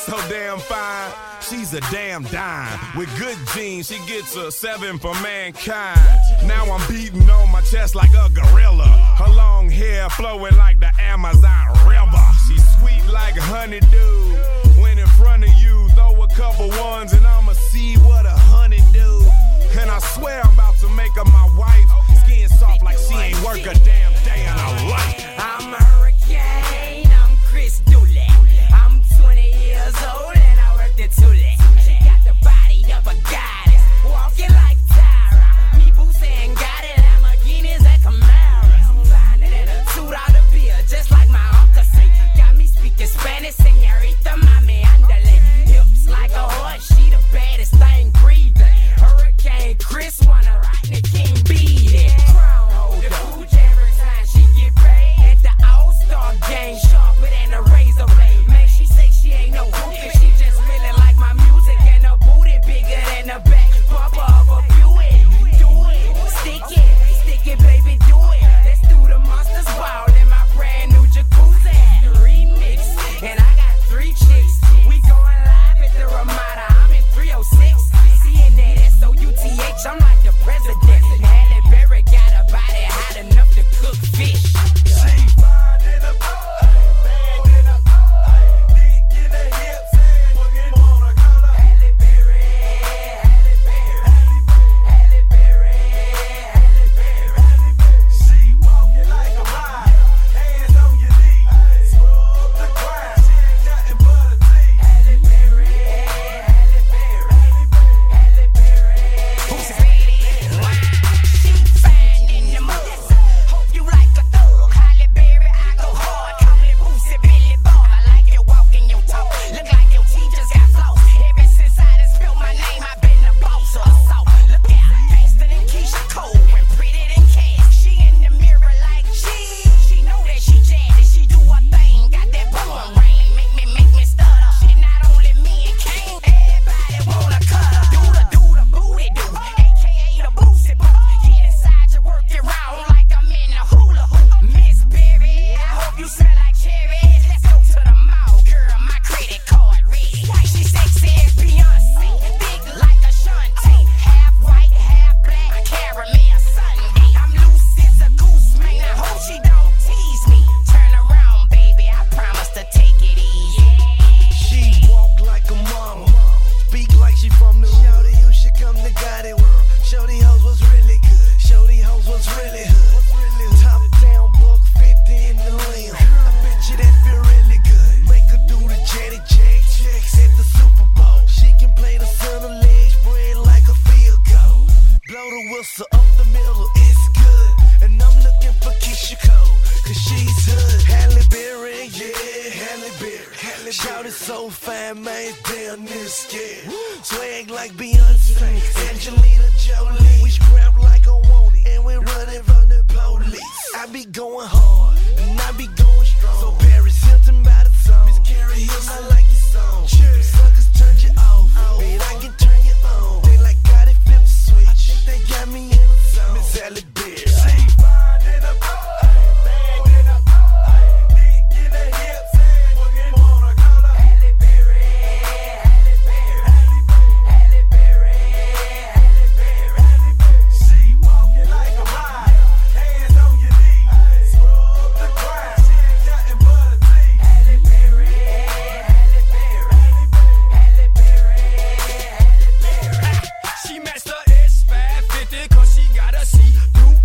so damn fine. She's a damn dime. With good genes, she gets a 7 for mankind. Now I'm beating on my chest like a gorilla. Her long hair flowing like the Amazon River. She's sweet like a honeydew. When in front of you, throw a couple ones and I'ma see what a honey do. And I swear I'm about to make her my wife. Skin soft like she ain't work a damn day in her life. I'm a hurricane, I'm Chris Dooley. I'm 20 years old and I worked at Thule. Got the body of a goddess, walking like Tyra. Me Boosie ain't got it, Lamborghinis and Camaras. I'm finding in a $2 beer, just like my uncle say. Got me speaking Spanish, señorita, mami, andale. Hips like a horse, she the baddest thing breathing. Hurricane Chris wanna ride the King beat it. Crown holder, the pooch every time she get paid. At the All-Star game, sharper than a razor blade. Man, she say she ain't no hoopin', she just really like my music. And her booty bigger than the back bumper of a Buick. Do it, stick it, baby, do it. Let's do the Monsters Ball in my brand new jacuzzi. Remix, and I got 3 chicks. We going live at the Ramada, I'm in 306. CNN, SOUTH, I'm like the president. Halle Berry got a body hot enough to cook fish. She fine in the bad in the thick in the hips, boogie wanna color. Halle Berry, Halle Berry, Halle Berry, Halle Berry. She walking like a rider, hands on your knees, scrub the ground. She ain't nothing but a tease. Halle Berry, Halle Berry, Halle Berry. Who's ready? She fine in the mud. Hope you like a thug. Halle Berry, I go hard. Call it Boosie, Billy Bob. I like your walk and your talk. Look like your teachers got flaws. Ever since I done spilled my name, I've been the boss of assault. Look at her, gangster than Keisha Cole and pretty than Cass. She in the mirror like she know that she jazzy. She do her thing, got that boom ring. Make me stutter. She not only me and Kane, everybody wanna cut her. Do the booty do, AKA the Boosie Boo. Get inside, you work it round like I'm in a hula hoop. Miss Berry, I hope you smell like cherries. Let's go to the mall, girl, my credit card ready. She sexy as Beyonce, big like Ashanti. Half white, half black, caramel sundae. I'm loose as a goose, man, I hope she don't tease me. Turn around, baby, I promise to take it easy. She walk like a mama, speak like she from the hood. Shorty, you should come to Gotti World. Shorty hoes was really good. Shorty hoes was really hood. Top down, buck 50 in the limb. I bet you that feel really good. Make her do the jetty checks at the Super Bowl. She can play the center leg spread like a field goal. Blow the whistle up the middle, it's good. And I'm looking for Keisha Cole, cause she's hood. Halle Berry, yeah, Halle Berry. Shout it so fine, man, damn near scared. Swag like Beyonce, Angelina Jolie. We scrap like a want it, and we running from the police. I be going hard, and I be going strong. So Paris Hilton by the song. Miss Carrie Hills, I like your song. Them suckers turned you off, man, I can turn you on. They like got it, flip the switch. I think they got me in the song. Miss Halle Berry. She fine in the bad in the thick in the hips, boogie wanna color. Halle Berry, Halle Berry, Halle Berry, Halle Berry. She walking like a rider, hands on your knees, scrub the ground. She ain't nothing but a tease. Halle Berry, Halle Berry, Halle Berry, Halle Berry. She matched the S550 cause she got a see-through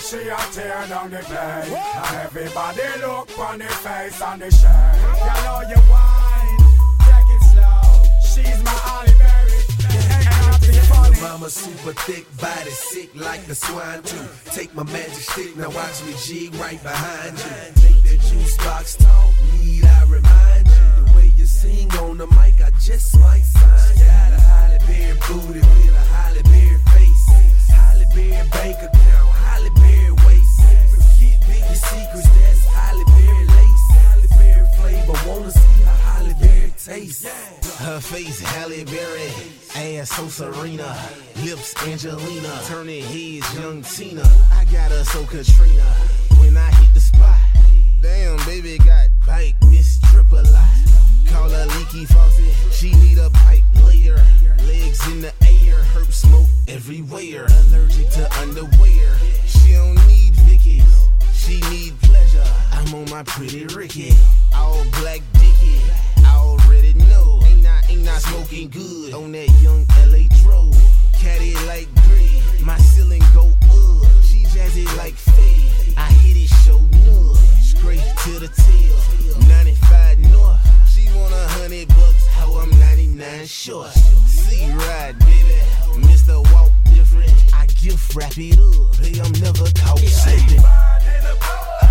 she a tear down the place. Now everybody look on the face and the shirt. You know you wine, take it slow. She's my Halle Berry. Mama super thick, body sick like the swine too. Take my magic stick, now watch me jig right behind you. Make that juice box talk, need I remind you. The way you sing on the mic, I just might sign. Got a Halle Berry booty with a Halle Berry face. Halle Berry bank account, Halle Berry waist. Forget Biggie secrets, that's Halle Berry lace. Halle Berry flavor, wanna see how Halle Berry tastes. Her face Halle Berry, ass so Serena, lips Angelina, turning heads young Tina. I got her so Katrina when I hit the spot. Damn, baby got bike, Miss Triple I. Call her leaky faucet, she need a pipe layer. Legs in the air, herb smoke everywhere. Allergic to underwear, she don't need Vickies, she need pleasure. I'm on my pretty Ricky, all black dicky. I already know, ain't not smoking good on that young LA Dro. Caddy like gray, my ceiling go she jazzy like Faye. I hit it show nug, straight to the tail. 95 north, she want $100, how I'm 99 short. C-Ride, baby, Mr. Walk different. I gift wrap it up, hey, I'm never caught slipping.